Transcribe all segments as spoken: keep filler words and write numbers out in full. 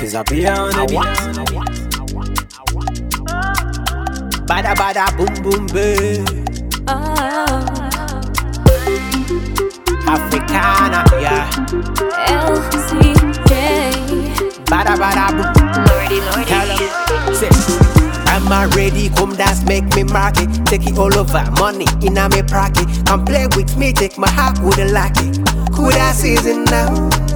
Is a beer on the beat. Bada bada boom boom babe. Oh, Africana, yeah. L C J. Bada bada boom. Lordy, Lordy. Tell 'em, say, I'm already come, that's make me mark it. Take it all over, money in a me pocket. Come play with me, take my heart, wouldn't like it. Could I season now?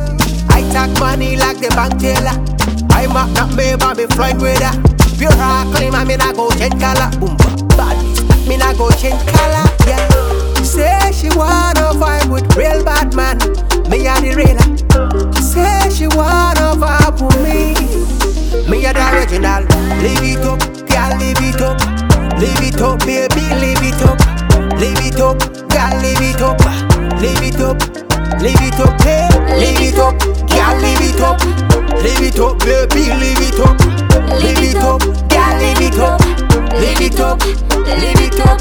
I talk money like the bank teller. I'm up, not me, but me flying with her. Pure heart claim, I mean I go change color. Boom, bad, me I go change color, yeah. Say she wanna vibe with real bad man, me a the realer. She say she wanna vibe with me, me a the original. Leave it up, girl, leave it up. Leave it up, baby, leave it up. Leave it up, girl, leave it up. Leave it up, leave it up, hey. Leave it up, girl, leave it up. Leave it up, baby, leave it up. Leave it up, girl, leave it up. Leave it up, leave it up.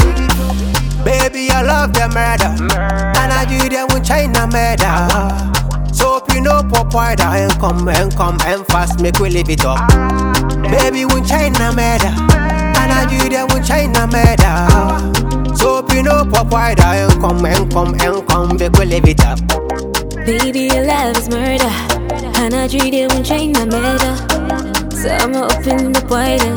Baby, I love the murder, and I do them with China murder. So if you know pop wider, and come and come and fast, make we live it up. Baby, with China murder, and I do them with China murder. So if you know pop wider, and come and come and come, make we live it up. Baby, your love is murder, and I treat it when China murder. So I'ma open up wider,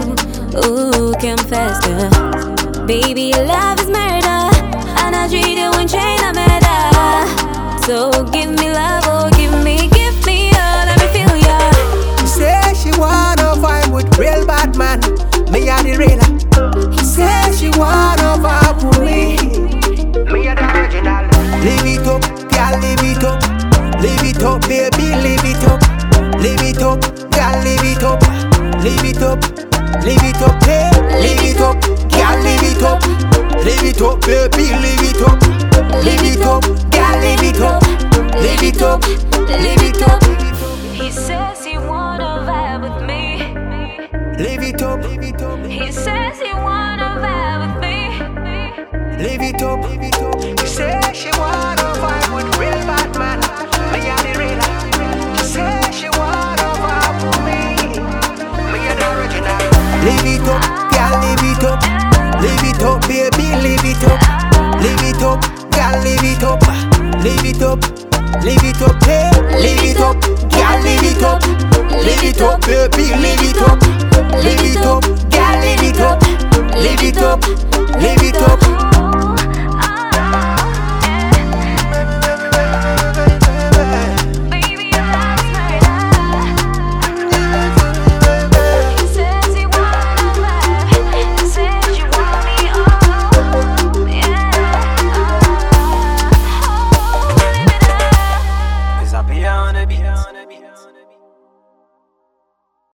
ooh, come faster. Baby, your love is murder, and I treat it when China murder. So give me love, oh, give me, give me, oh, let me feel ya. She say she wanna vibe with real bad man, me a the realer. She say she wanna vibe with me, me a the original. Leave it up, girl, leave it up. Leave it up, baby, leave it up. Leave it up, girl, leave it up. Leave it up, leave it up, hey. Leave it up, girl, leave it up. Leave it up, baby, leave it up. Leave it up, girl, leave it up. Leave it up, leave it up. He says he wanna vibe with me. Leave it up, leave it up. He says he wanna vibe with me. Leave it up, leave it up. She say she wanna vibe with real bad man, me a the realer. She say she wanna vibe with me, me a the original. Leave it up, girl, leave it up. Leave it up, baby, leave it up. Leave it up, girl, leave it up. Leave it up, leave it up, hey. Leave it up, girl, leave it up. Leave it up, baby, leave it up. Leave it up, girl, leave it up. Leave it up, leave it up. Be on the beat.